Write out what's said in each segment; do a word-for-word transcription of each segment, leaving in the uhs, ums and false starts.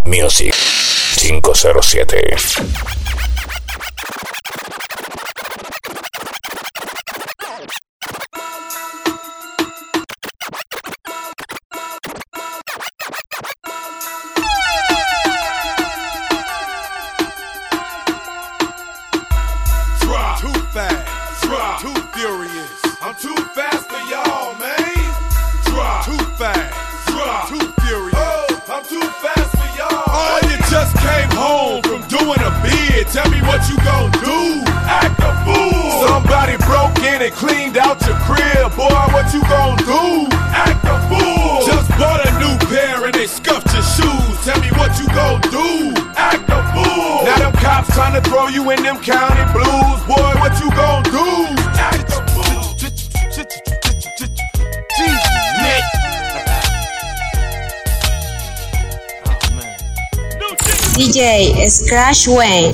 Music cinco cero siete. Tell me what you gon' do, act a fool. Somebody broke in and cleaned out your crib. Boy, what you gon' do, act a fool. Just bought a new pair and they scuffed your shoes. Tell me what you gon' do, act a fool. Now them cops trying to throw you in them county blues. Boy, what you gon' do, act a fool. Nick. D J Scratch Wayne.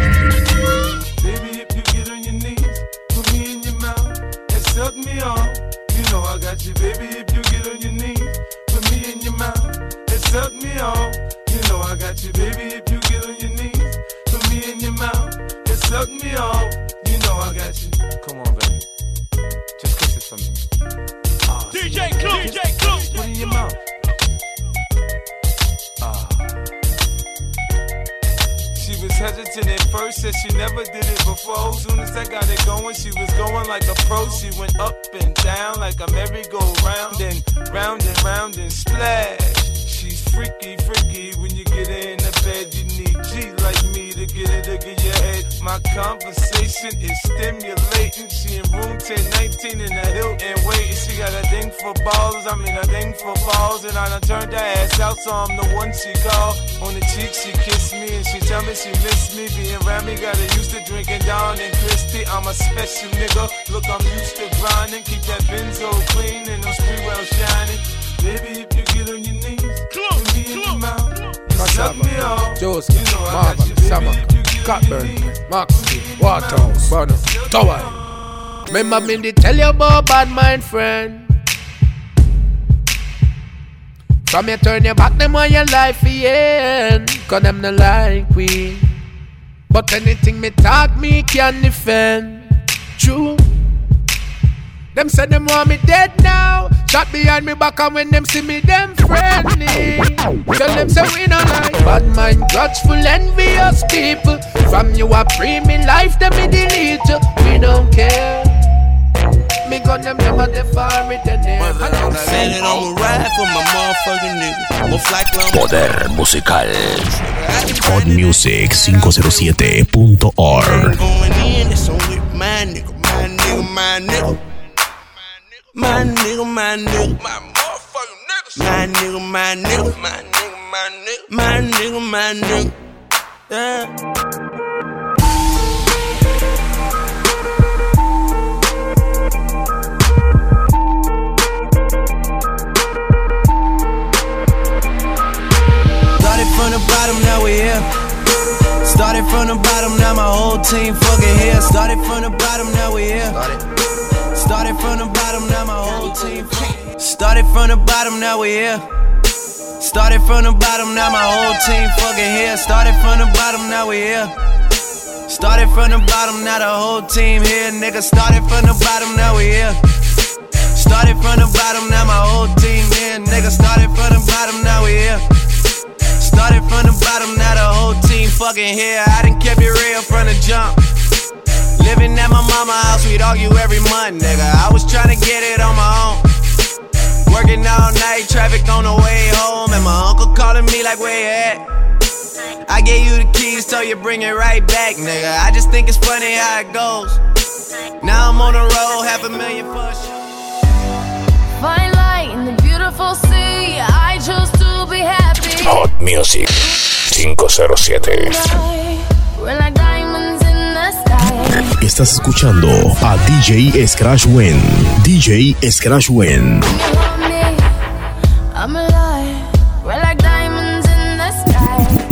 Hesitant at first, said she never did it before. Soon as I got it going, she was going like a pro. She went up and down like a merry-go-round and round and round and splash. She's freaky, freaky. When you get her in the bed, you need G like me to get it to get your head. My conversation is stimulating. She in room ten nineteen in the Hilton waiting. She got a thing for balls, I mean a thing for balls. And I done turned her ass out, so I'm the one she called. On the cheek she kissed me and she tell me she miss me. Being around me, got her used to drinking down in Christie. I'm a special nigga, look I'm used to grinding. Keep that Benzo clean and them spree well shining. Baby, if you get on your knees, put me in your mouth. You suck me off, Joseph, you know I Marvin, got you, baby. Samak, Cockburn, Maxie, Waterhouse, Bono, Tower. Remember me to tell you about bad mind friend. From you turn your back them on your life again. Cause them no like we. But anything me talk me can defend. True. Them say them want me dead now. Shot behind me back and when them see me them friendly. Tell them say we not like bad mind, grudgeful, envious people. From you a free me life, them me delete you. We don't care. Me gun them never the far with the name. Said it I'ma ride for my motherfucking nigga. Mo fly clown. Poder musical. Hot Music cinco cero siete punto org. Going in, it's on with my nigga, my nigga, my nigga. My nigga, my nigga, my motherfucking nigga. My nigga, my nigga, my nigga, my nigga. My nigga, my nigga. Yeah. From the bottom, now we here. Started from the bottom, now my whole team fucking here. Started from the bottom, now we here. Started from the bottom, now my whole team. Started from the bottom, now we here. Started from the bottom, now my whole team fucking here. Started from the bottom, now we here. Started from the bottom, now the whole team here. Nigga, started from the bottom, now we here. Started from the bottom, now my whole team here. Nigga, started from the bottom, now we here. Started from the bottom, now the whole team fucking here. I done kept it real from the jump. Living at my mama's house, we'd argue every month, nigga. I was tryna get it on my own. Working all night, traffic on the way home. And my uncle calling me like, where you at? I gave you the keys, so you bring it right back, nigga. I just think it's funny how it goes. Now I'm on the road, half a million for a show. Fine light in the beautiful sea, I chose to be happy. Hot Music cinco cero siete. We're like diamonds in the sky. Estás escuchando a D J Scratch Wayne. D J Scratch Wayne. I'm alive. We're like diamonds in the sky.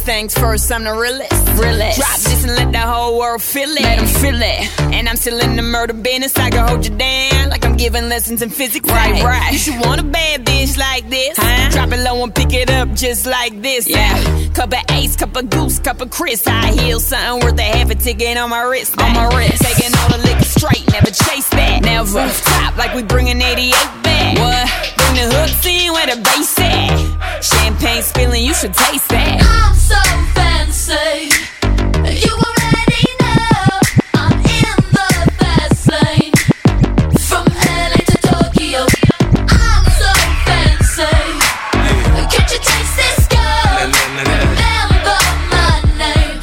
things first, I'm the realest. realest. Drop this and let the whole world feel it. Let them feel it. And I'm still in the murder business. I can hold you down like I'm giving lessons in physics. Right, right. You should want a bad bitch like this. Huh? Drop it low and pick it up just like this. Yeah. Cup of Ace, cup of Goose, cup of Chris. I heal something worth a half a ticket on my wrist. On my wrist. Taking all the liquor straight, never chase that. Never. Top like we bringing eighty-eight back. What? Bring the hooks in where the bass at. Champagne spilling, you should taste that. I'm so fancy. You already know I'm in the fast lane. From L A to Tokyo, I'm so fancy. Can't you taste this girl? Remember my name.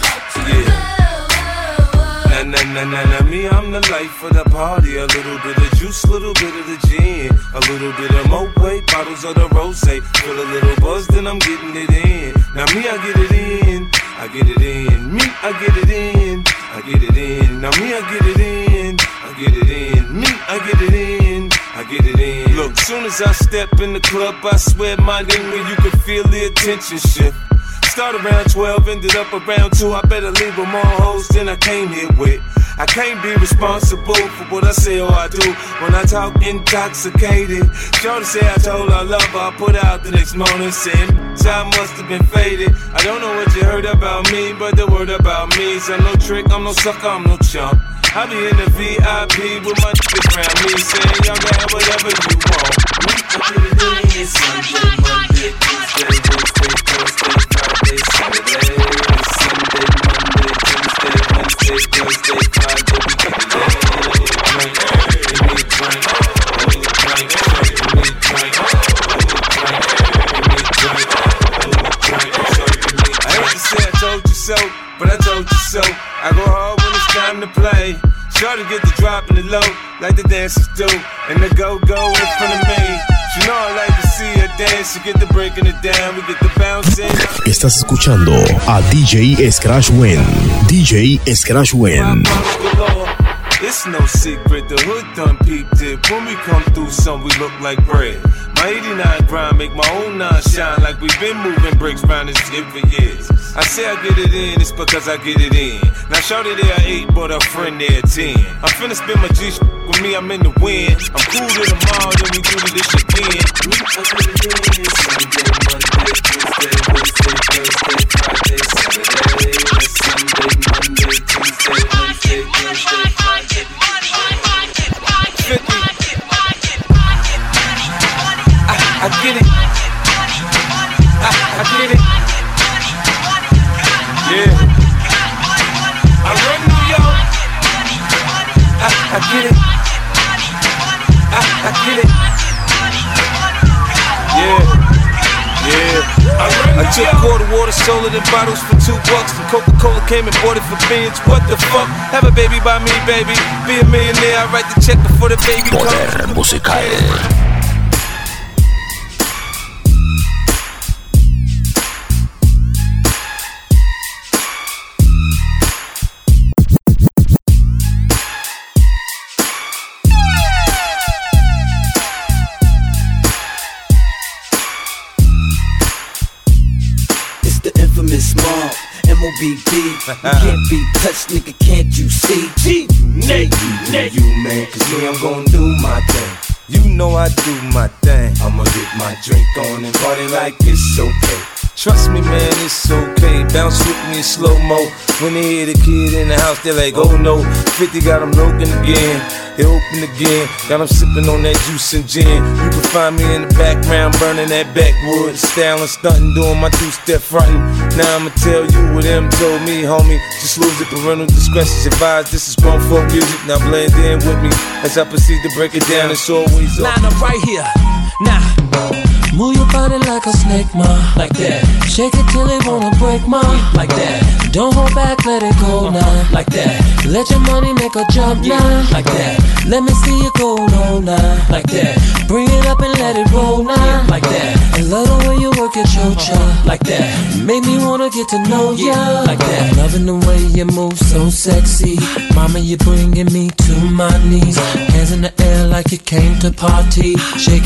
Na na na na na, me, I'm the life of the party. A little bit of juice, little bit of the gin, a little bit of Moet, bottles of the rosé. Feel a little buzz, then I'm getting it in. Now me, I get it in, I get it in. Me, I get it in, I get it in. Now me, I get it in, I get it in. Me, I get it in, I get it in. Look, soon as I step in the club, I swear my nigga, you can feel the attention shift. Start around twelve, ended up around two. I better leave with more hoes than I came here with. I can't be responsible for what I say or I do when I talk intoxicated. Shorty say I told her I love her, I put out the next morning saying I must have been faded. I don't know what you heard about me, but the word about me is I'm no trick, I'm no sucker, I'm no chump. I be in the V I P with my niggas around me saying y'all can have whatever you want. I get it in Sunday, Monday, Tuesday, Wednesday, Thursday, Friday, Saturday, Sunday, Monday, Tuesday, Wednesday, Thursday, Friday, we get it in. Drink, give me a drink, give me a drink, give me a drink, give me a drink, give me a drink, give me a drink. I hate to say I told you so, but I told you so. I go hard when it's time to play. Shorty get the drop in the low, like the dancers do, and the go-go in front of me. You know I like to see her dance, you get the breaking it down, we get the bouncing. Estás escuchando a D J Scratch Win. D J Scratch Win. It's no secret, the hood done peeped it. When we come through, some we look like bread. My eighty-nine grind make my own nine shine like we've been moving bricks round this shit for years. I say I get it in, it's because I get it in. Now shorty there at eight, but her friend there at ten. I'm finna spend my G sh- with me, I'm in the wind. I'm cool to tomorrow, then we do this again. I get it in, Sunday, Monday, Tuesday, Wednesday, Thursday, Friday, Saturday, Sunday, Monday, Tuesday, Wednesday, Thursday, Friday. fifty. I, I get it. I, I get it. Yeah. I run New York. I, I get it. I, I get it. Yeah. Yeah. I, run I took quarter water, sold it in bottles for two bucks. And Coca-Cola came and bought it for beans. What the fuck? Have a baby by me, baby. Be a millionaire. I write the check before the baby comes. Poder musical. M O B B, you can't be touched, nigga, can't you see? G, Nate, you, you, you, man, cause me, I'm gon' do my thing. You know I do my thing. I'ma get my drink on and party like it's okay. Trust me, man, it's okay. Bounce with me in slow-mo. When they hear the kid in the house, they're like, oh no. fifty got them looking again. They open again. Got them sipping on that juice and gin. You can find me in the background, burning that backwood. Styling, stunting, doing my two-step fronting. Now I'ma tell you what them told me, homie. Just lose it, parental discretion's advised. This is grown folk music. Now blend in with me as I proceed to break it down. It's always up. Line up right here. Now. Move your body like a snake, ma, like that. Shake it till it wanna break, ma, like that. Don't hold back, let it go now, like that. Let your money make a jump now, like that. Let me see you go low now, like that. Bring it up and let it roll now, like that. I love the way you work your chocha, like that. Make me wanna get to know ya, like that. Loving the way you move so sexy. Mama, you're bringing me to my knees. Hands in the air like you came to party. Shaking that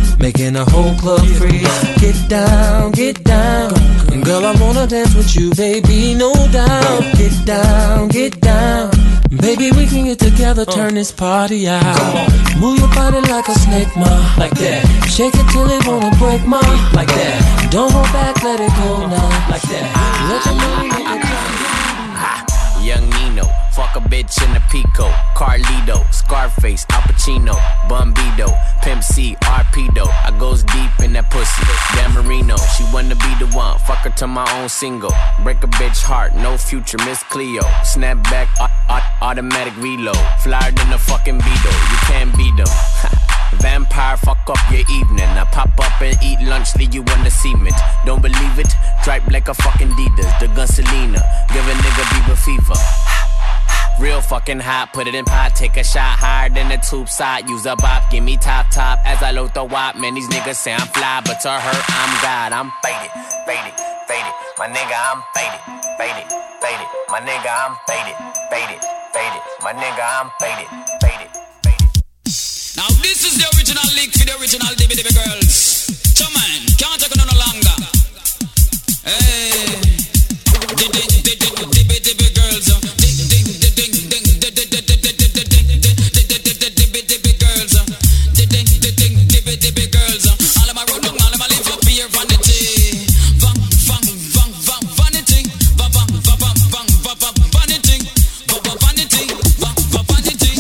making the whole club freeze. Get down, get down, girl, I wanna dance with you, baby, no doubt. Get down, get down, baby, we can get together, turn this party out. Move your body like a snake, ma, like that. Shake it till it wanna break, ma, like that. Don't hold back, let it go now, like that. Let your money make it go. Young Nino, fuck a bitch in a Pico, Carlito, Scarface, Al Pacino, Bumbido, Pimp C, Arpedo. I goes deep in that pussy. Dan Marino, she wanna be the one. Fuck her to my own single. Break a bitch heart, no future, Miss Cleo. Snap back, automatic reload. Flyer than a fucking Beetle, you can't beat them. Vampire, fuck up your evening. I pop up and eat lunch, leave you on the cement. Don't believe it? Tripe like a fucking Adidas, the gun Selena. Give a nigga Bieber fever. Real fucking hot, put it in pot, take a shot higher than the tube side. Use a bop, give me top top as I load the wop. Man, these niggas say I'm fly, but to her, I'm God. I'm faded, faded, faded. My nigga, I'm faded, faded, faded. My nigga, I'm faded, faded, faded. My nigga, I'm faded, faded. Now this is the original leak for the original Dibby Dibby girls. Come on, can't take it no longer. Hey, Dibby Dibby Dibby girls. Ding ding ding ding ding ding ding Dibby Dibby girls. Ding ding ding Dibby Dibby girls. All of my road, all of my live up here vanity. Vang vang vang vang vanity. Vang vang vang vang vang vang vanity. Vang vang vanity. Vang vang vanity.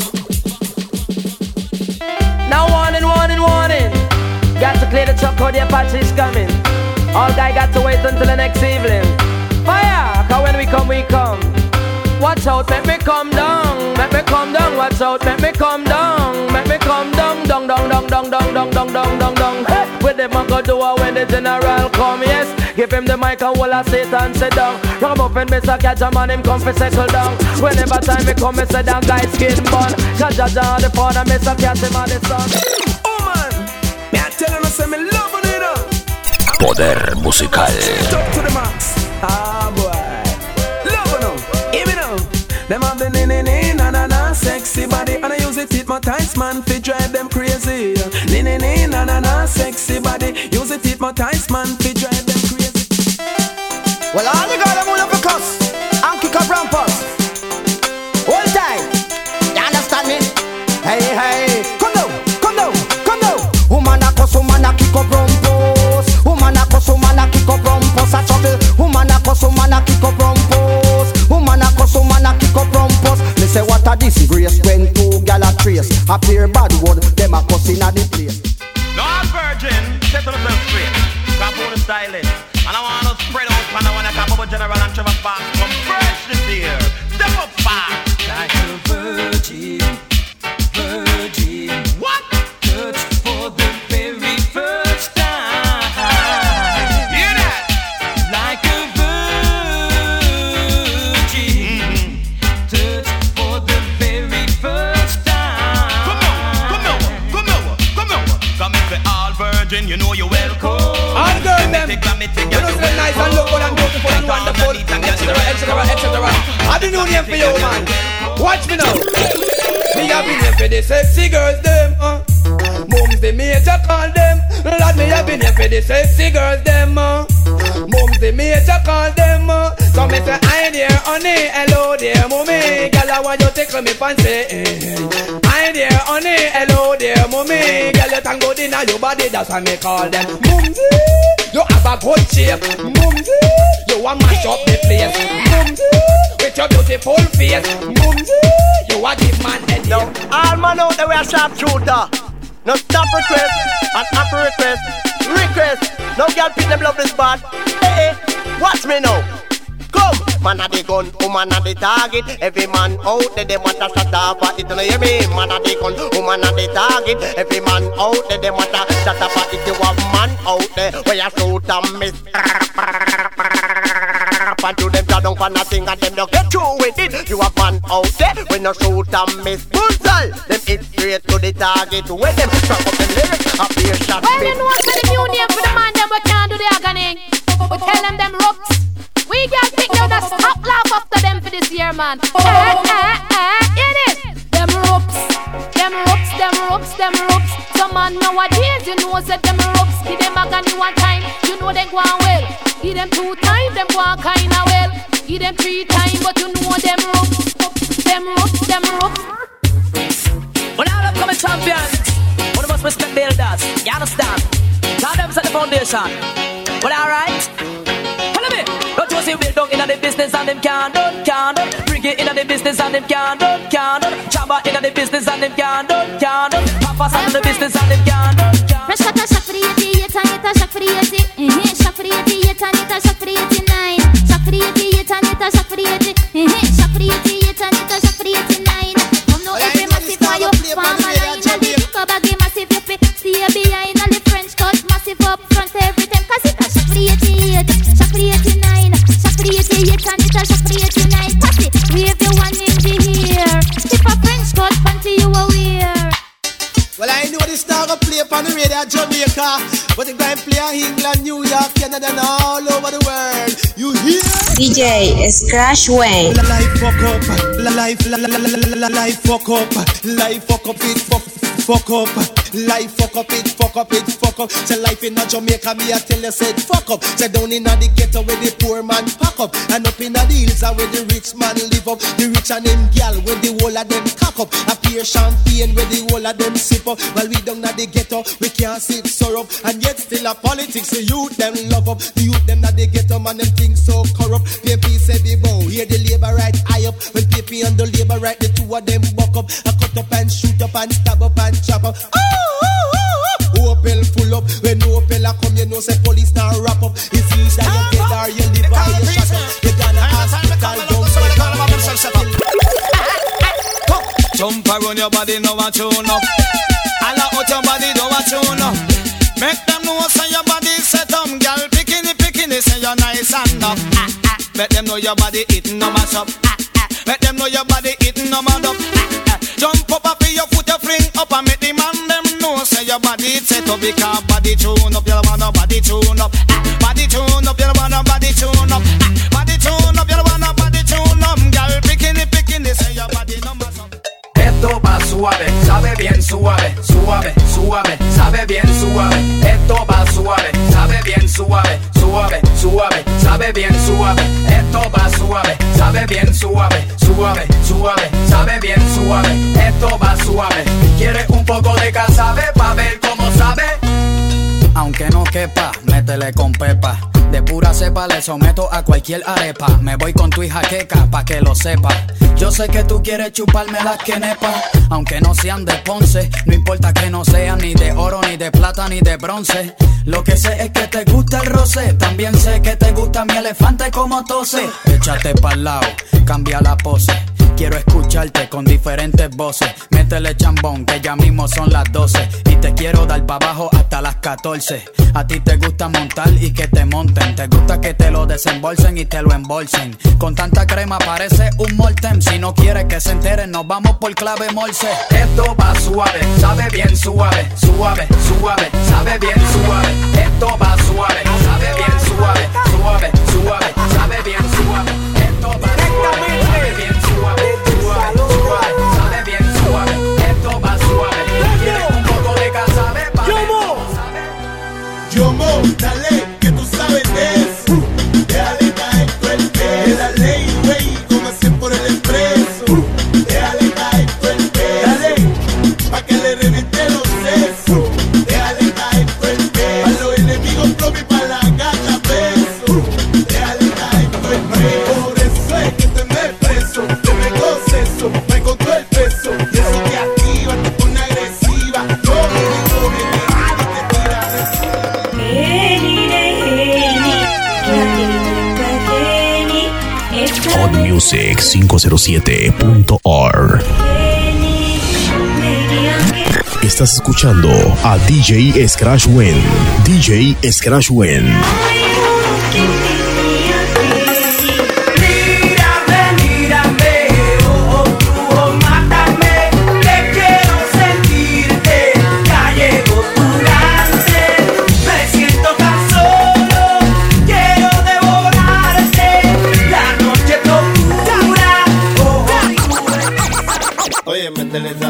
Now warning, warning, warning. Got to clear the truck, how the Apache's coming. All guy got to wait until the next evening. Fire, cause when we come, we come. Watch out, make me come down. Make me come down, watch out, make me come down. Make me come down, down, down, down, down, down, down, down, down, down, down. Hey, with them I go do it when the general come, yes. Give him the mic and hold a seat and sit down. Ram up and Mister Catch a man, him come for settle down. Whenever time me come, me say down guys skin bun. Cause Jaja on the phone and Mister Catch him on the sun. Oh man, me I tell him I say me love on it up. Poder musical. Top to the max. Ah boy, love on them. Hear me now. Them have the ni ni ni na na na sexy body, and I use it it my tights man fi drive them crazy. Ni ni ni na na na sexy body, use it it my tights man fi drive them crazy. Well, all the girls them wanna fi cuss and kick up rampers. Hold tight, you understand me? Hey hey, come down, come down, come down. Woman a cuss, woman a kick up rampers. Woman a cuss, woman a kick up rampers. A trouble. Woman a cuss, woman a kick up rampers. Woman a cuss, woman a kick up rampers. Me say what a disgrace when two gal a trace. A pair bad word, them a cuss inna the place. No, I'm virgin, settle yourself straight. Grab all the styling. And I want to spread out, and I want to come up with General and Trevor Fox. Come fresh this year. Step up fast. Like a virgin, virgin. What? Touch for the very first time. Hear that? Like a virgin. Mm-hmm. Touch for the very first time. Come on, come on, come on, come on. Come if you're all virgin, you know you're welcome. All girls them, you know so nice and look good and beautiful and wonderful, et cetera, et cetera, et cetera. I do new name for you, man. Watch me now. Me have been here for the sexy girls, them. Uh. Mums the major call them. Lord, me have been here for the sexy girls, them. Uh. Mums the major call them. Uh. So me say, hi there, honey, hello there, mommy. Girl, I want you to tickle me fancy. Hi there, honey, hello there, mommy. Girl, you tango in your body, that's why me call them. Mumsy, you have a good shape. Mumsy, you want mash up the place. Mumsy, with your beautiful face. Mumsy, you want give man head. No, all man out there we a sharp shooter. No stop request and after request. Request, no girl pick them love this bad. Hey, hey, watch me now. Come, man a the gun, woman a the target. Every man out there they want to shut up at it. You hear me? Man a the gun, woman a the target. Every man out there they want to shut up at it. You have man out there where you shoot and miss. And to them down for nothing and them don't get through with it. You have man out there when you shoot and miss. Bullseye, them hit straight to the target. When them strap up them lyrics, up here shot. Well, you know what's the new name for the man them we can't do the agony. We tell them them ropes. We can't pick down the stop laugh after them for this year, man. Eh, eh, eh, it is. Them ropes, them ropes, them ropes, them ropes. Some man nowadays, you know, said them ropes. Give them agony one time, you know they go on well. Give them two times, them go on kinda well. Give them three times, but you know them ropes, them ropes, them ropes. When all upcoming champions, one of us respect builders, you understand? Now them set the foundation. Well, alright. Follow me. Don't you see we down in the business and them can't done, can't done. Bring it in the business and them can't done, can't done. Chamba in the business and them can't done, can't done. Papa's in the business and them can't done, can't done. Fresh cut a shock for the eighty, eight and eight a shock for the eighty. Eh, shock for the eighty, eight and eight a shock for the eighty-nine. Shock for the eighty, eight and eight a shock for the eighty. Eh, shock for the eighty, eight and eight a shock for the eighty-nine. Come now every massive for you, farm a line and the liquor baggy massive you fit. Stay behind and the French cut massive up front every time. Cause it a shock for the eighty-eight, shock for the eighty-nine, shock for the eighty-eight and it a shock for the eighty-nine. Pass it, wave the one in the ear. If a French cut panty you a wear. Well, I know this dog will play on the radio Jamaica, but it going play in England, New York, Canada, and all over the world. You hear? D J Scratch Wayne. Life fuck up, life, life fuck up, life fuck up, it fuck, fuck up, life fuck up, it fuck up, it fuck up. Say life in a Jamaica, me I tell you said fuck up. Say down in a the ghetto where the poor man pack up, and up in a the hills where the rich man live up. The rich and them gal where the whole of them cock up. A pure champagne where the whole of them sip. While we down at the ghetto, we can't sit syrup. And yet still a politics, the youth them love up. The youth them at the ghetto, man, them things so corrupt. P P said the bow, hear the labor right high up. When P P and the labor right, the two of them buck up. I cut up and shoot up and stab up and chop up. Oh, oh, oh, oh. Opel full up. When Opel a come, you know say police now wrap up. It's either you dead or you live or you shut up. You gonna hospital, don't say jump around your body, no one tune up. All out your body, don't want tune up. Make them know say your body set up. Girl, bikini, bikini, say you're nice and up. Ah, ah. Let them know your body eating no mash up. Ah, ah. Let them know your body eating no mad up. Ah, ah. Jump up up your foot, you fling up and make the man them know say your body set up. Because body tune up, you wanna body tune up. Ah, body tune up, you wanna body tune up. Ah, body tune up, you wanna body tune up. Girl, bikini, bikini, say your body no mash up. Esto va suave, sabe bien suave, suave, suave, sabe bien suave. Esto va suave, sabe bien suave, suave, suave, sabe bien suave. Esto va suave, sabe bien suave, suave, suave, sabe bien suave. Esto va suave. ¿Quieres un poco de casabe pa' ver cómo sabe? Aunque no quepa, métele con pepa. De pura cepa le someto a cualquier arepa. Me voy con tu hija queca pa' que lo sepa. Yo sé que tú quieres chuparme las quenepas, aunque no sean de Ponce. No importa que no sean ni de oro, ni de plata, ni de bronce. Lo que sé es que te gusta el roce. También sé que te gusta mi elefante como tose. Échate pa'l lado, cambia la pose. Quiero escucharte con diferentes voces. Métele chambón, que ya mismo son las doce. Y te quiero dar pa' abajo hasta las catorce. A ti te gusta montar y que te monten. Te gusta que te lo desembolsen y te lo embolsen. Con tanta crema parece un Molten. Si no quieres que se enteren, nos vamos por clave Morse. Esto va suave, sabe bien suave, suave, suave, sabe bien suave. Esto va suave, sabe bien suave, suave, suave, sabe bien suave. Esto va suave, sabe bien suave, suave, suave, sabe bien suave. Esto va suave. ¿Quieres un poco de casabe? Yomo, Yomo, dale, que tú sabes de eso. Déjale caer tu el peso. La ley, güey, como hacen por el expreso. Déjale caer tu el peso. Dale, pa' que le reviente los sesos. Déjale caer tu el peso. A los enemigos propios pa' la gata peso. Déjale caer tu el peso. Por eso es que te me preso. Te me goceso, me con todo el peso. Y eso te activa, te pone agresiva. Yo me digo, me tira y te tira. hot music cinco cero siete punto org. Estás escuchando a D J Scratch Wayne. D J Scratch Wayne. Oye, métele esa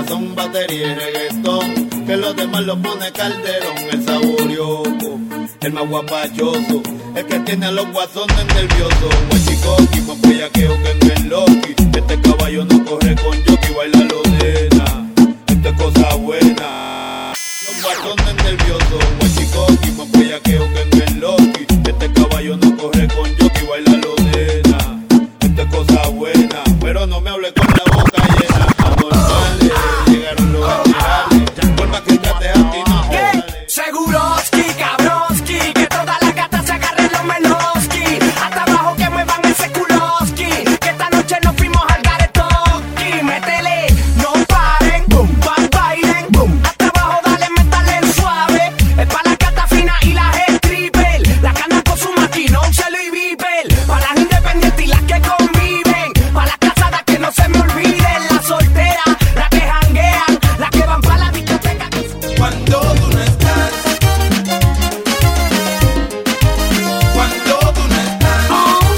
que los demás lo pone Calderón. El saborioco, el más guapachoso, el que tiene a los guasones nerviosos. Guachicoqui, más bellaqueo que en el Loki. Este caballo no corre con jockey, baila lo nena. Esto es cosa buena. Los guasones nerviosos. Guachicoqui, más bellaqueo que en el Loki. Este caballo no corre con jockey, baila lo nena. Esto es cosa buena. Pero no me hable con la boca llena. Anormales, llegaron los generales. Vuelva que trate a ti, no jodas. Seguroski, cabroski, que todas las gatas se agarren los meloski. Hasta abajo que muevan ese culoski. Que esta noche nos fuimos al garetoski. Métele, no paren, boom, bam, bailen, boom. Hasta abajo dale, métale suave. Es pa' la gata fina y las stripper. La ganan con su maquinón, chelo y viper. Pa' las independientes y las que conviven. Pa' las casadas que no se me olviden. Las solteras, las que janguean, las que van pa' la discoteca. Cuando tú no estás, cuando tú no estás.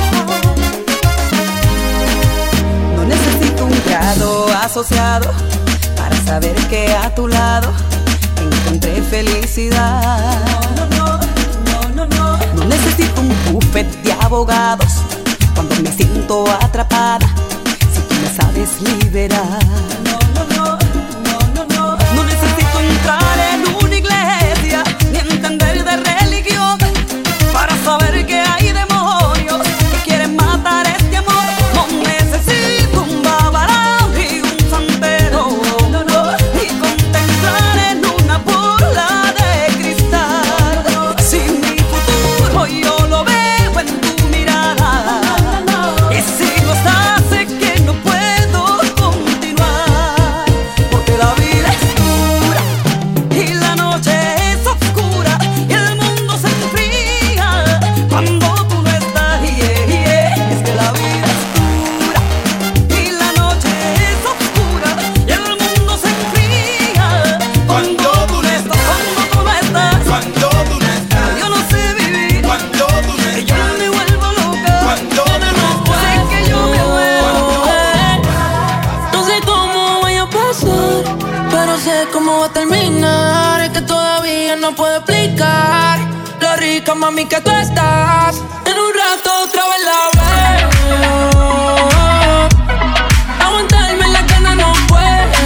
No necesito un grado asociado para saber que a tu lado encontré felicidad. No, no, no, no, no. No necesito un buffet de abogados cuando me siento atrapada. Si tú me sabes liberar. No, no, no, no, no, no. No necesito entrar en una iglesia ni entender de religión para saber que hay demonios que quieren matar este amor. No necesito un babalao y un santero, no, no, y contemplar en una bola de cristal. Si mi futuro yo lo veo en tu mirada, y si no estás sé que no puedo continuar, porque la vida es dura y la noche es oscura y el mundo se enfría cuando tú no estás. Yeah, yeah. Es que la vida es dura y la noche es oscura y el mundo se enfría cuando tú no estás. Cuando tú no estás, Cuando tú no estás, yo no sé vivir. cuando tú no Que yo estás, me vuelvo loca. cuando tú no estás. Sé que yo me vuelvo. No sé cómo vaya a pasar, pero sé cómo va a terminar. Es que todavía no puedo explicar lo rica, mami, que tú estás. En un rato otra vez la veo. Aguantarme la gana no puedo.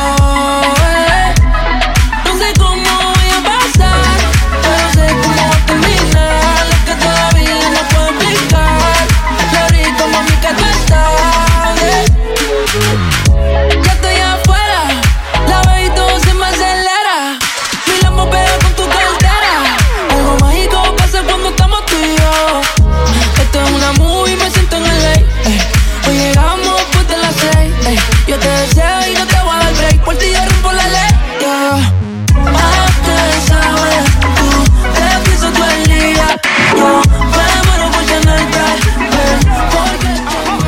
No sé cómo vaya a pasar, pero sé cómo va a terminar. Es que todavía no puedo explicar lo rico, mami, que tú estás. Ya estoy afuera, la veo y todo se me acelera. Mi lambo pega con tu cartera. Algo mágico pasa cuando estamos tú y yo. Esto es una movie, me siento en el ley. Hoy llegamos después de las seis. Ey. Yo te deseo y no te voy a dar break. Por ti yo rompo la ley. Yeah. ¿A qué sabes tú? Te pienso todo el día. Yo me muero por tenerte. Porque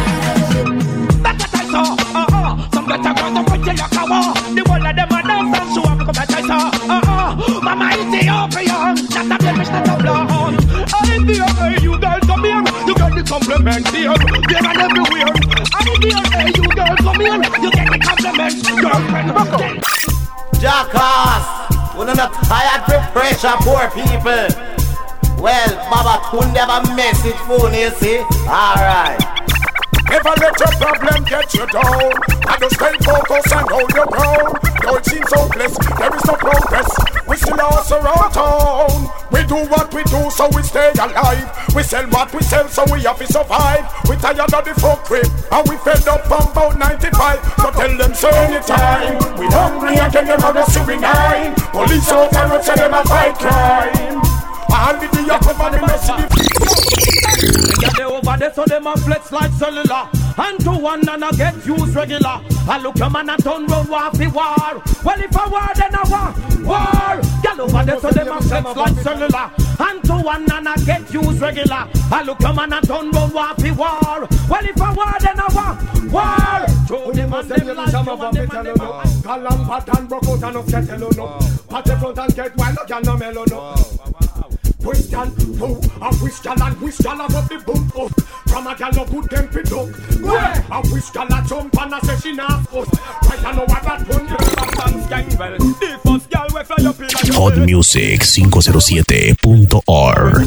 Some better girls don't put you like a war. The whole of them are dance and show up come at us. Uh uh, Mama Ethiopian, not a blemish, not a blonde. I'm the hey, you girls come here, you get the compliment here, there and everywhere. I'm the hey, you girls come here, you get the compliment, girlfriend. Jackass, we're not tired for pressure, poor people. Well, Baba couldn't have a message phone, you see? Alright. Never let your problem get you down. I just stay focused and hold your ground. Though it seems hopeless, there is no progress. We still are around town. We do what we do so we stay alive. We sell what we sell so we have to survive. We tired of the fuckery and we fed up from about ninety-five. So tell them so anytime. We hungry again, them on the suicide. Police out and say them a fight crime. All the day you cover the message. They over there so them a flex like cellular. And to one and I get used regular. I look your man and turn round war fi war. Well if I war then I war. War. Girl over there so them a flex like cellular. And to one and I get used regular. I look your man and turn round war fi war. Well if I war then I war. War. Show them and them like you and them and them. Galang pattern broke out and up get hello no. Pat the front and get wild, you no mellow no. Question two, a wish gal and wish gal up the boom up. From a gal no good them fit up. Yeah, a wish gal a jump and a say she not us. Right I know what that one. Dance gang well. The first gal Hot Music cinco cero siete punto org.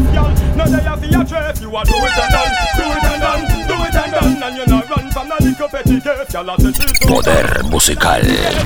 Poder musical.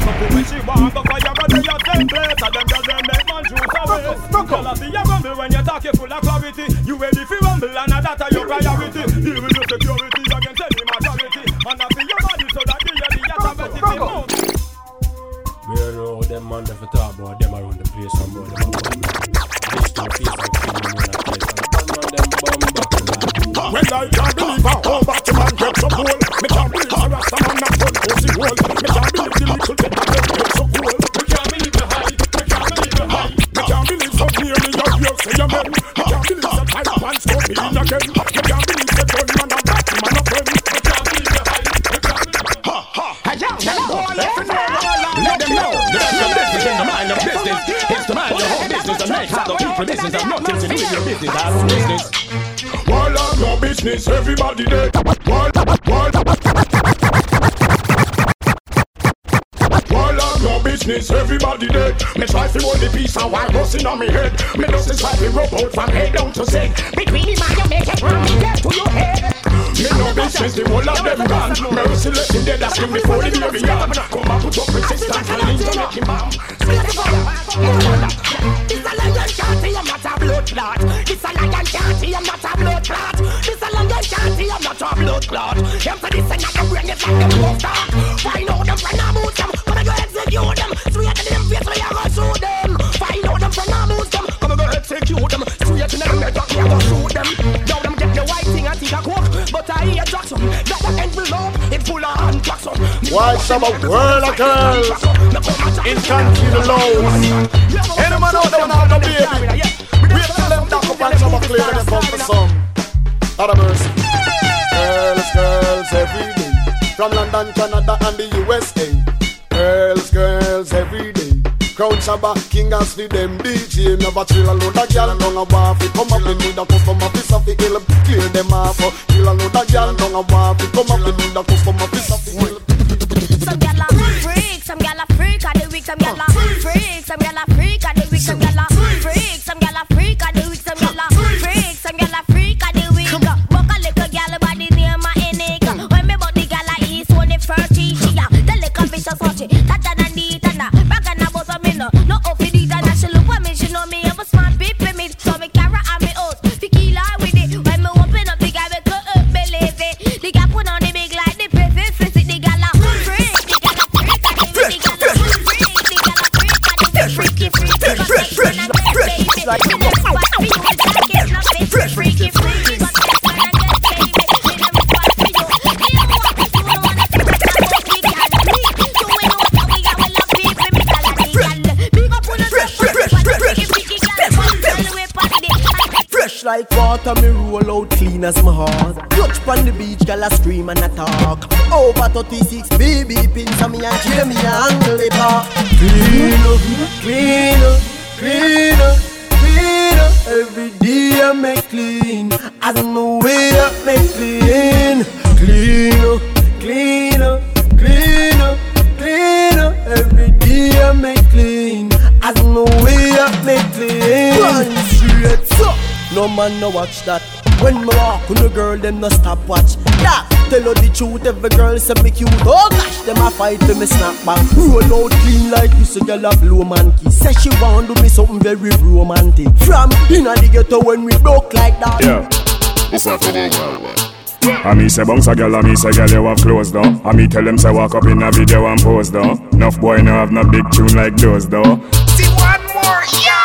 We don't know them man that for talk about them around the place and boy them this to the face and kill them in a place and one man them bomb back to that. When I can't believe a whole batty man gets so cool. Me can't believe a rasta man not run pussy hole. Me can't believe the little bit of them get so cool. Me can't believe the high, me can't believe the high. Me can't believe so near me your ears say your men. Me can't believe that high pants go in again. Me can't believe the gun man a batty man a friend. Me can't believe the high, me can't believe. Ha ha. I can't believe. Let them know. There's no business in the mind of business. It's to mind your own business and make other people business and nothing to do with your business. That's business. Wall of no business, everybody dead. Wall, wall. Wall of no business, everybody dead. Me try to hold the piece and while busting on me head. Me just try to rub out from head down to sink. Between the man you make it from get to your head. Me no business, the whole of them gone. Merciless in dead, that's him before the baby gone. Come and put up resistance and leave to make him bomb. It's a lion shanty, I'm not a blood clot. It's a lion shanty, I'm not a blood clot. It's a lion shanty, I'm not a blood clot. Them to this and I can bring it like them both talk. Find out them friend and move them, come and go execute them. Straight to them face, we are going to shoot them. Find out them friend and move them, come and go execute them. Straight to them, we are going to shoot them. Now them get the white thing and think a coke. But I hear Jackson, that one envelope, it's full of hand Jackson. What's up a world of girls in country the lows? Any man out there wanna have no baby? Wait till them dock up and some are clear when they come for some. Out of mercy. Girls, girls every day. From London, Canada and the U S A. Girls, girls every day. Crown Shabba, King Ashley, them D J. Never chill a load of gyal down a waffy. Come up and need a customer piece of the hill. Clear them off. Chill a load of gyal down a waffy. Come up and need a customer piece of the hill. Some gyal a freak, some gyal a freak of the week. Some gyal a freak, some gyal a freak of the week. Some gyal a freak, some gyal a freak of the week. Some gyal a freak, some gyal a freak of the week. Buck a little gyal body near my Enika. When me bought the gyal a east when the first she she a the little vicious hottie. That and the and the back and about a minute. No off it and she look at me. She know me I'm a smart beep with me. So me carrot and me oats. Tequila with it. When me open up the guy we could believe it. The guy put on the big like the perfect fit. The gyal a freak, the gyal a freak of the week. The gyal a freak, the gyal a freak of the week. Freaky freaky got sex when I get baby. Me never fight for you. It's like it's nothing. Freaky freaky got sex when I get baby. Me never fight for you. You know what? You don't wanna see me start with the gyal. You ain't know how we got we love people. Me tell her the gyal. Big up on the top. Freaky freaky gyal. All the way past the. Fresh like water, me roll out clean as my heart. Touch pon the beach, girl a scream and a talk. Over thirty-six, baby pins on me and Jamie angle the park. Clean up, clean up, clean up, clean up. Every day I make clean, I don't know where I make clean. Clean up, clean up, clean up, clean up. Every day I make clean, I don't know where I make clean. Run straight so. No man no watch that. When me walk with a girl, them no stop watch. Yeah, tell her the truth, every girl say me cute. Oh gosh, them a fight for me snap back. Roll out clean like this, a girl a blow monkey. Say she want do me something very romantic. From inna the ghetto when we broke like that. Yeah, this one for the wild one. I me say bounce a girl, I me say girl you have clothes though. I me tell them say walk up in a video and pose though. Enough boy no have no big tune like those though. See one more, yeah.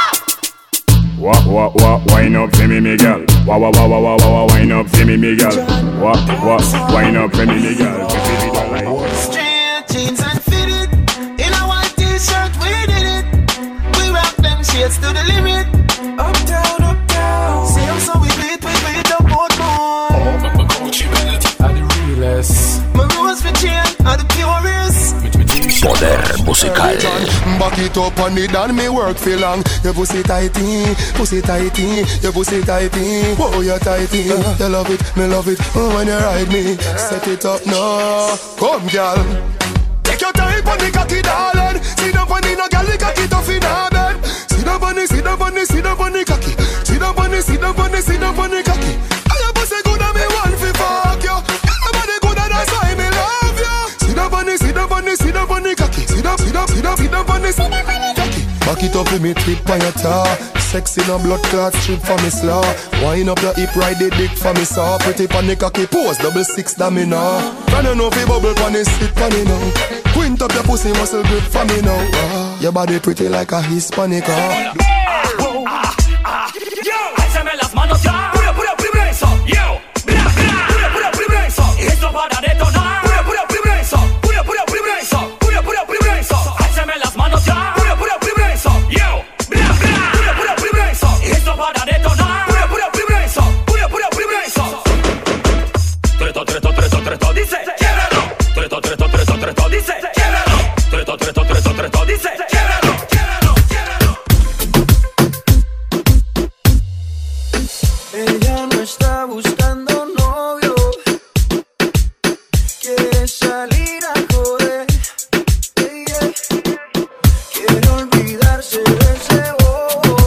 Wah wah wah, wine up for me, me girl. Wah wah wah wah wah wah, wine up for me, me girl. Wah wah, wine up for me, me girl. Straight jeans and fitted, in a white t-shirt we did it. We rock them shades to the limit. Up down, up down. See them so we beat, we beat up both more. Oh, my Gucci belt are the realest. My rose for chain are the purest. Poder musical. Back it up on it and me work for long. Your pussy tighty, pussy tighty, your pussy tighty. Oh, you're tighty. Uh, you love it, me love it. Oh, when you ride me, set it up now. Come, girl. Take your time on the cocky, darling. See them when you no girl, the cocky tough in Cock it up with me tip on your tar. Sexy no blood clot strip for me slaw. Wind up your hip, ride the dick for me saw. Pretty pan the cocky pose, double six da me now. Can you know fi bubble pan the sit pan it now. Quint up your pussy muscle grip for me now. Ah, your body pretty like a Hispanic. Ah. Échame las manos ya. Puro, puro, primero eso. Yo, bla, bla. Puro, puro, primero eso. Esto para detonar. Puro, puro, primero eso. Puro, puro, primero eso. Puro, puro, primero eso. Échame las manos ya. Puro, puro, primero eso. Yo, bla, bla. Puro, puro, primero eso. Esto para detonar. Puro, puro, primero eso. Puro, puro, primero eso. Treto, treto, treto, treto, dice. Quiebralo. Treto, treto, treto, treto, dice. Quiebralo. Treto, treto, treto, treto, dice. Quiebralo. Ella no está buscando novio, quiere salir a joder, yeah, yeah. Quiere olvidarse de ese bobo,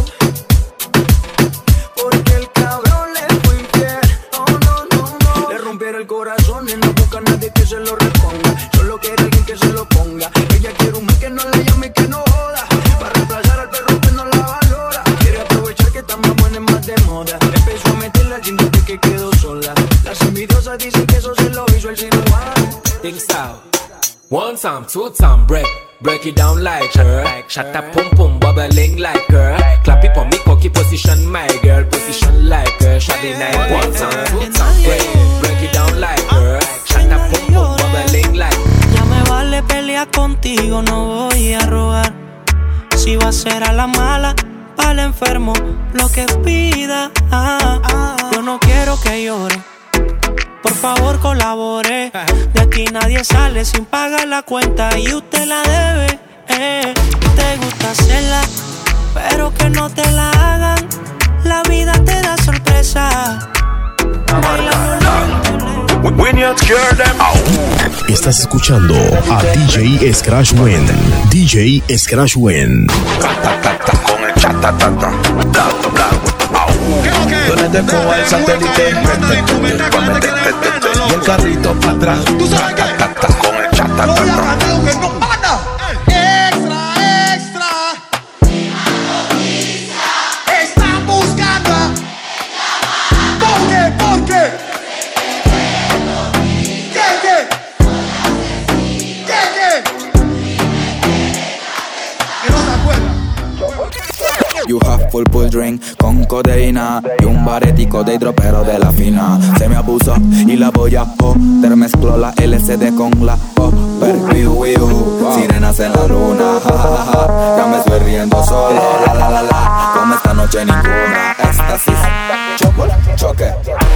porque el cabrón le fue infiel. No, no, no, no. Le rompieron el corazón y no busca a nadie que se lo responda. Solo quiere alguien que se lo ponga. Ella quiere un mes que no la llame y que no joda, para reemplazar al perro que no la valora. Quiere aprovechar que está más buena y más de moda. Empezó a meterle al gym desde que quedó sola. Las envidiosas dicen que eso se lo hizo el cirujano. Things out. One time, two time, break. Break it down like her. Shut up, pum pum, bubbling like her. Clap it for me, cocky position, my girl. Position like her. Shady night. One time, two time, break. Break it down like her. Shut up, pum pum, bubbling like her. Ya me vale pelear contigo, no voy a rogar. Si va a ser a la mala, al enfermo, lo que pida. Ah, ah. Yo no quiero que llore, por favor colabore. De aquí nadie sale sin pagar la cuenta y usted la debe. Eh. Te gusta hacerla, pero que no te la hagan. La vida te da sorpresa. Estás escuchando a D J Scratch Win. D J Scratch Win. Con el chatatata. Donde te coja el satélite y el carrito para atrás. Con el chatatata. Extra, extra. Están buscando. ¿Por qué? ¿Por qué? ¿Qué, qué? ¿Qué, qué? Que no se acuerdan. You have purple drink con codeína y un baretico de hidropero de la fina. Se me abusa y la voy a joder. Mezclo la L S D con la Popper. Wiu, wiu, sirenas en la luna, ja, ja, ja. Ya me estoy riendo solo, la, la, la, la. Como esta noche ninguna, éxtasis, choque, choque.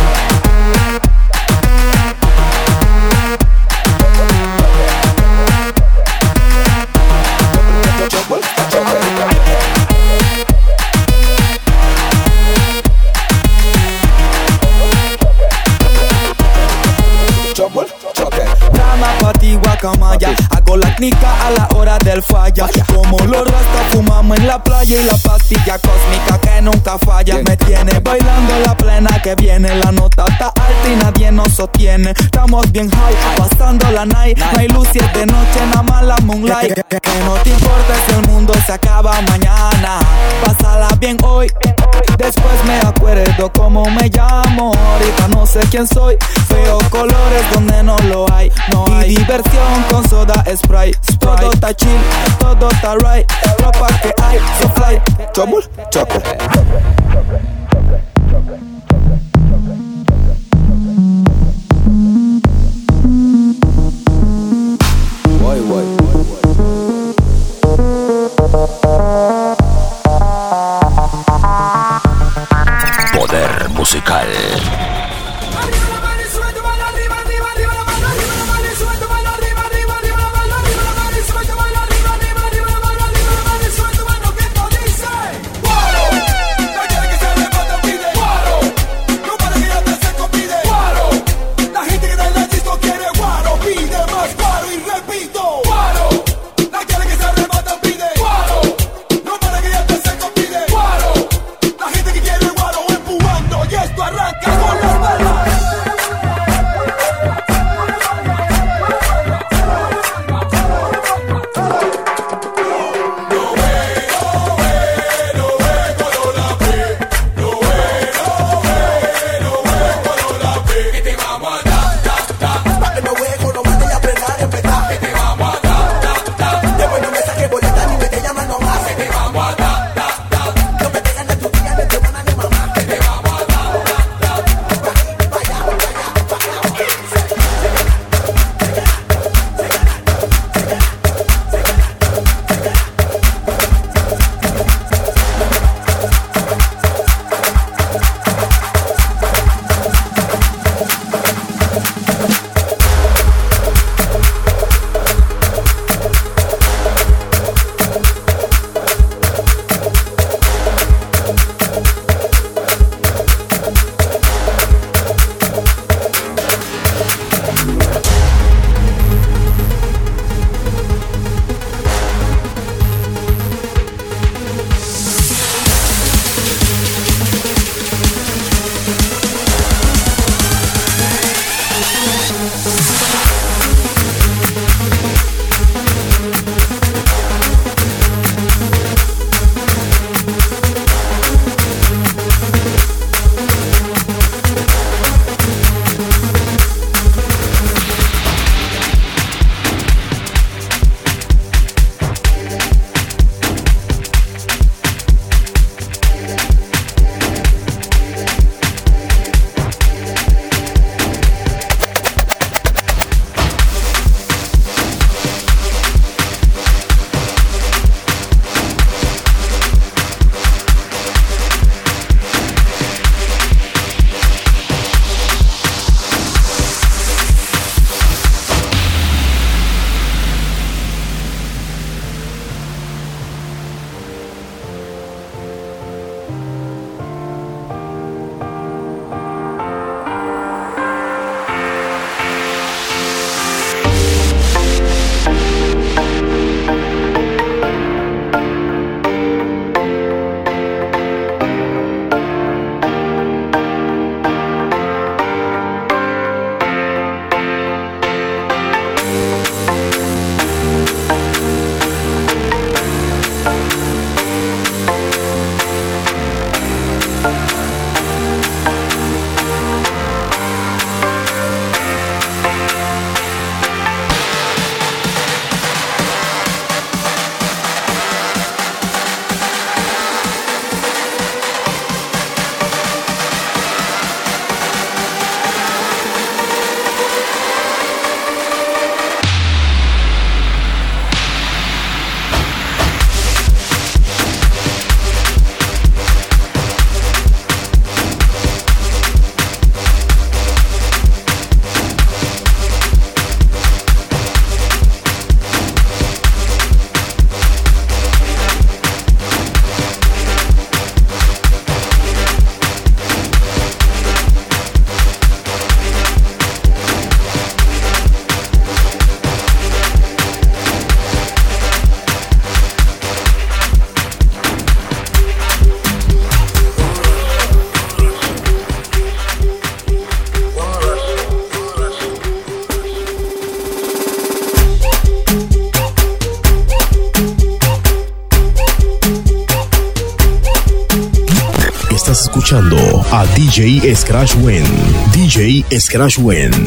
Drama pa' ti, guacamaya. Hago la knika a la hora del falla. Como los rastas fumamos en la playa. Y la pastilla cósmica que nunca falla. Me tiene bailando la plena que viene. La nota está alta y nadie nos sostiene. Estamos bien high, pasando la night. No hay luz y es de noche, nada más la moonlight. Que, que, que no te importa si el mundo se acaba mañana. Pásala bien hoy, después me acuerdo cómo me llamo. Ahorita no sé quién soy. Feo colores donde no lo hay. No hay diversión con soda spray. Todo está chill, todo está right. Ropa que hay, so fly. Trouble, choco. Voy, voy. Poder musical. Estás escuchando a D J Scratch Wen. D J Scratch Wen.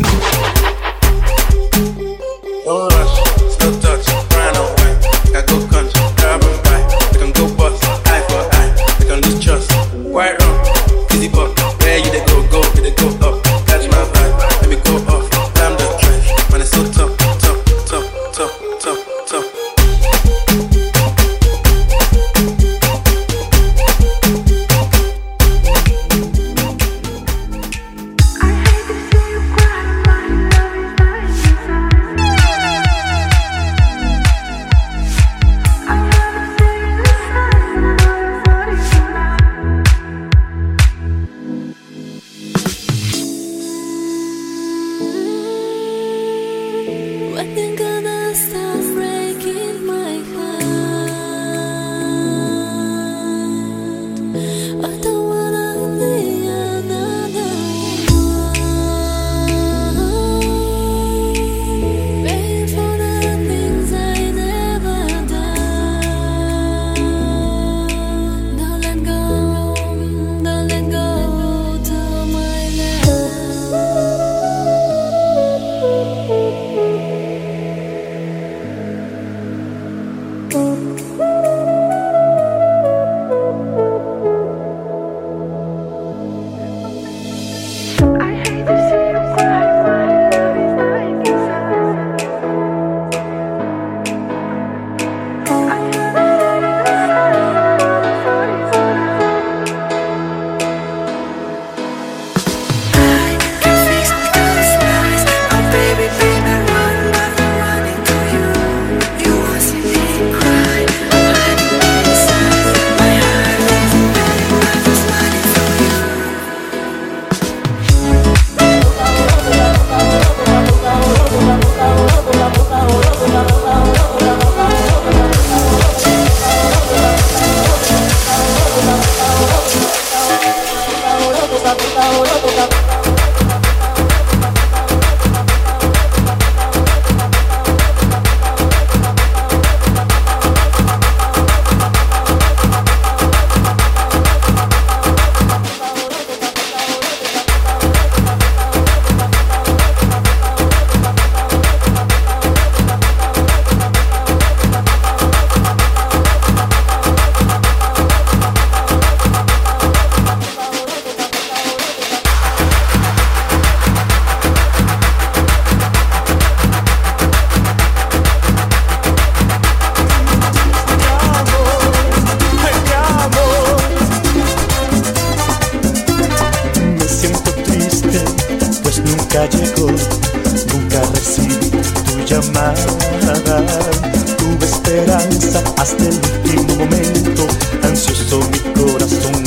Tuve esperanza hasta el último momento, ansioso mi corazón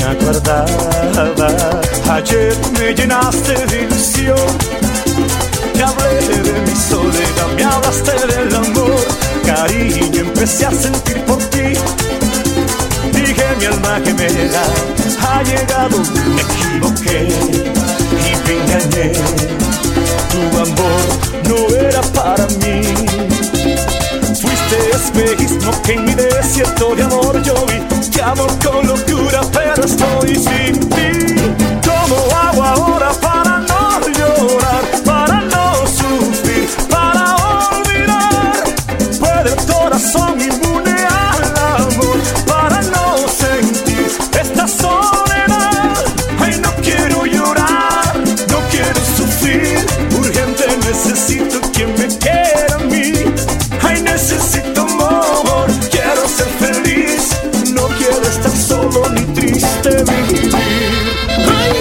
aguardaba. Ayer me llenaste de ilusión, te hablé de mi soledad, me hablaste del amor. Cariño, empecé a sentir por ti. Dije mi alma gemela ha llegado, me equivoqué y me engañé. Tu amor no era para mí. Fuiste espejismo que en mi desierto de amor yo vi. Te amo con locura, pero estoy sin ti. ¿Cómo hago ahora para no llorar, para no sufrir, para olvidar? Puede el corazón inmune al amor para no sentir esta soledad. Ay, no quiero llorar, no quiero sufrir. Urgente necesito quien me quiera a mí. Ay, necesito amor, quiero ser feliz. No quiero estar solo ni triste vivir. Ay.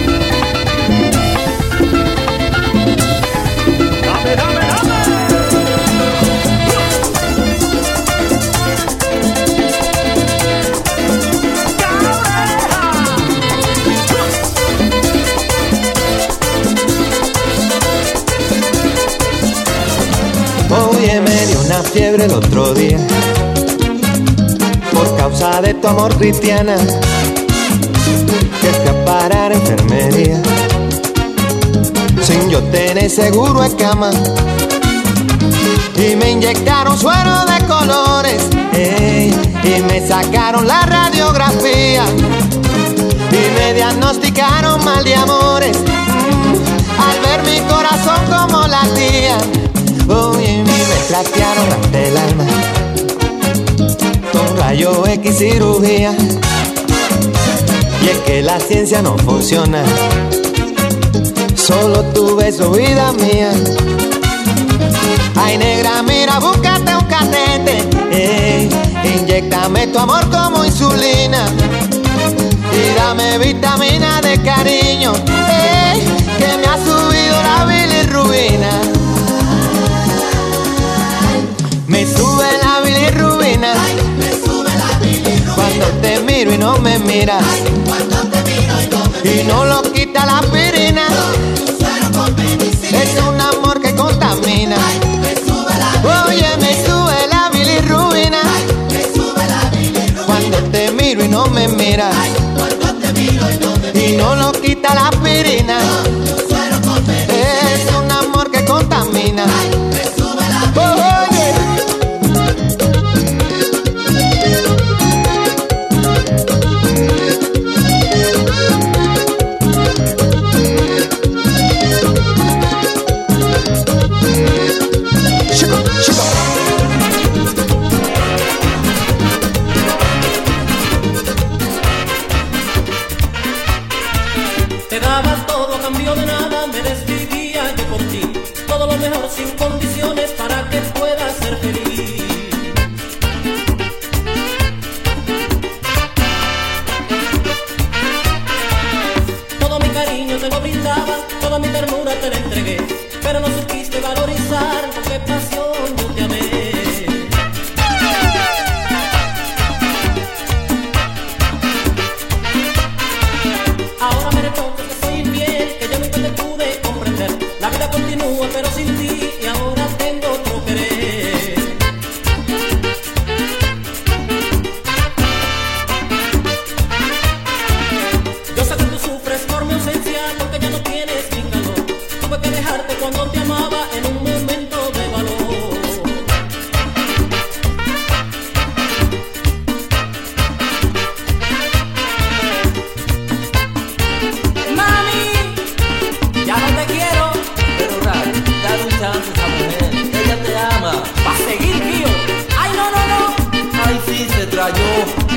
Dame, dame, dame. Oye, me dio una fiebre el otro día por causa de tu amor, cristiana, que fui a parar a enfermería sin yo tener seguro de cama, y me inyectaron suero de colores, ey, y me sacaron la radiografía, y me diagnosticaron mal de amores. Mm, al ver mi corazón como latía, uy, me platearon ante el alma con rayo X cirugía. Y es que la ciencia no funciona, solo tu beso, vida mía. Ay, negra, mira, búscate un catete, eh, inyéctame tu amor como insulina y dame vitamina de cariño, eh, que me ha subido la bilirrubina. Me sube la bilirrubina, cuando te miro y no me miras, y no lo quita la aspirina. Es un amor que contamina. Oye, me sube la bilirrubina, cuando te miro y no me miras, y no lo quita la aspirina. Es un amor que contamina. Oye. Te dabas todo a cambio de nada, me desvivía yo por ti. Todo lo mejor sin condiciones para que puedas ser feliz. Todo mi cariño te lo brindaba, toda mi ternura te la entregué, pero no supiste valorizar con qué pasión yo te amé. Ahora me reprocho que soy infiel, que yo nunca te pude comprender. La vida continúa pero sin ti, y ahora tengo otro querer. Yo sé que tú sufres por mi ausencia, porque ya no tienes mi calor. Tuve que dejarte cuando te amaba en un momento de valor. Mami, ya no te quiero, Pero Ray, dale un chance a esa mujer, ella te ama. va a seguir, tío. Ay, no, no, no. Ay, sí, se trayó.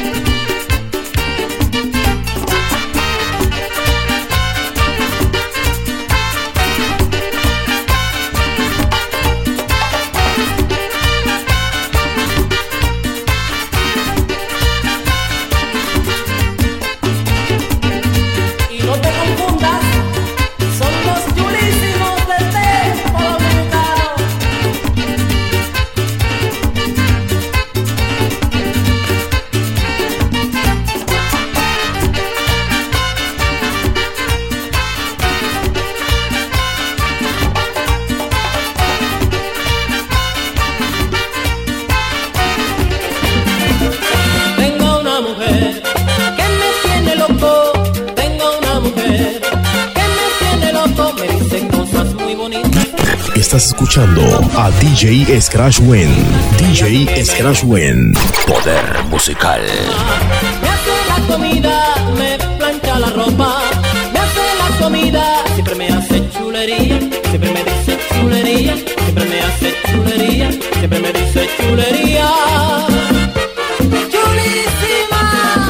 Y no te confundas, son los chulísimos del tempo dominicano. Tengo una mujer que me tiene loco. Tengo una mujer que me tiene loco. Me dice cosas muy bonitas. Estás escuchando a D J Scratch Win. D J Scratch Win. Poder musical. Me hace la comida, me plancha la ropa. Me hace la comida, siempre me hace chulería. Siempre me dice chulería. Siempre me hace chulería. Siempre me dice chulería. Chulísima.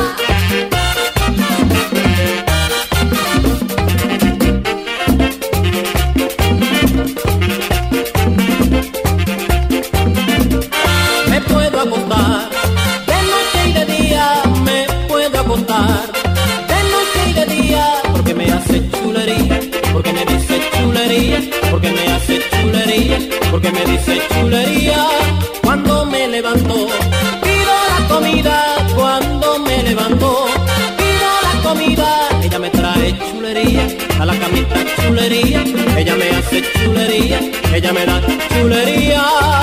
Me puedo acostar de noche y de día, me puedo acostar de noche y de día, porque me hace chulería, porque me dice chulería, porque me hace chulería, porque me dice chulería. Cuando me levanto, pido la comida, cuando me levanto, pido la comida, ella me trae chulería, a la camita chulería, ella me hace chulería, ella me da chulería.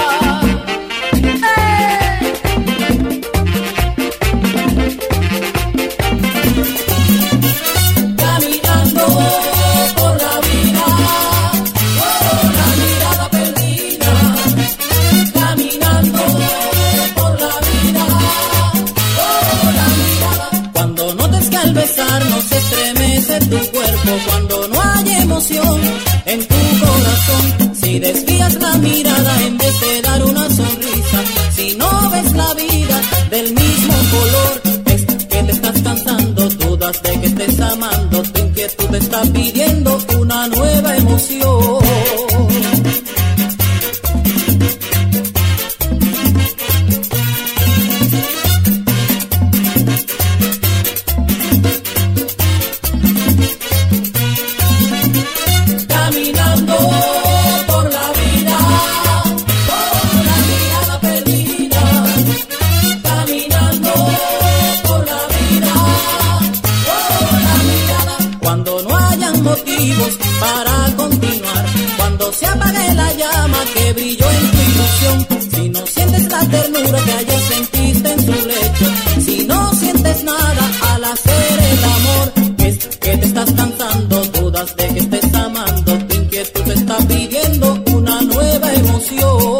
Caminando por la vida, oh, la mirada perdida. Caminando por la vida, oh, la mirada. Cuando notes que al besar no se de tu cuerpo cuando no hay emoción en tu corazón. Si desvías la mirada en vez de dar una sonrisa, si no ves la vida del mismo color, es que te estás cansando, dudas de que estés amando, tu inquietud te está pidiendo una nueva emoción. Para continuar, cuando se apague la llama que brilló en tu ilusión, si no sientes la ternura que ayer sentiste en su lecho, si no sientes nada al hacer el amor, es que te estás cansando, dudas de que estés amando, tu inquietud te está pidiendo una nueva emoción.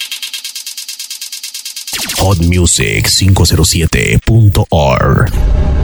hot music cinco cero siete punto org.